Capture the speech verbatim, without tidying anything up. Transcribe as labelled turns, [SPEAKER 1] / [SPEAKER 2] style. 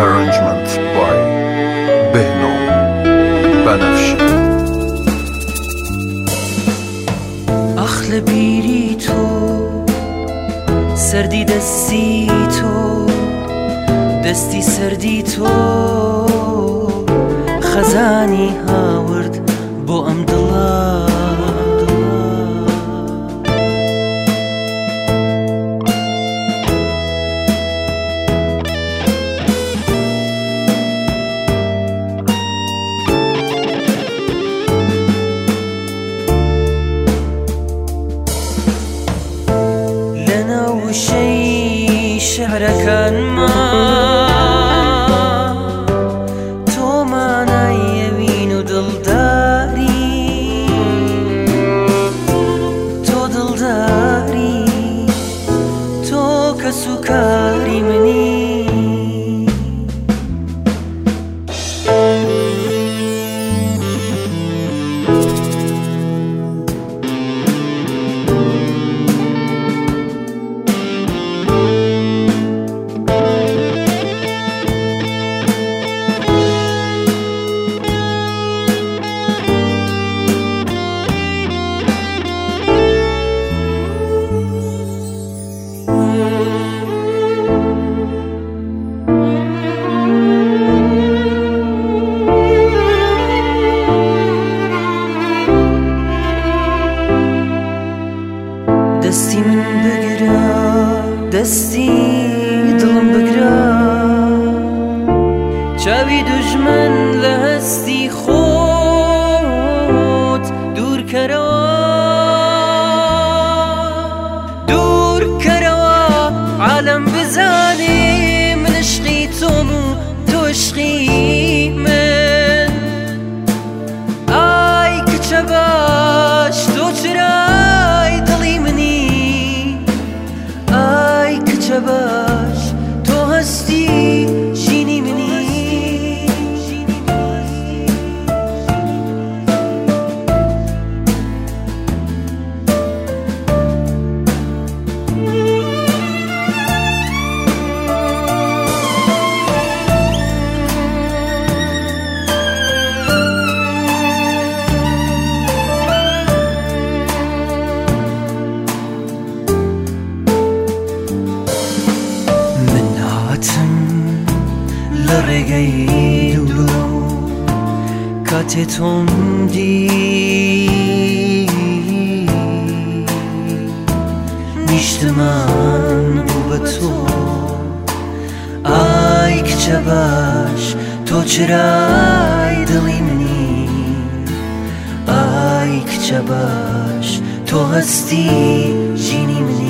[SPEAKER 1] Arrangement by بهنام بنفشی.
[SPEAKER 2] اخل بیری تو، سردی دستی تو، دستی سردی تو، خزانی هاورد بو ام دلا. شي شعرك ما تو معنى يمين ودلداري، تو دلداري، تو كسكاري مني. دستی من بگرا، دستی دلم بگرا، چاوی دجمن لهستی خود دور کرا، دور کرا. عالم بزانی من عشقی تومو تو عشقی من. آی کچه باش تو چرای دلی منی، باش تو هستی جینی منی. لرگی دولو کات تندی نیشت من بو به تو. آی کچه باش تو چرای دلی منی، آی کچه باش تو هستی جینی منی.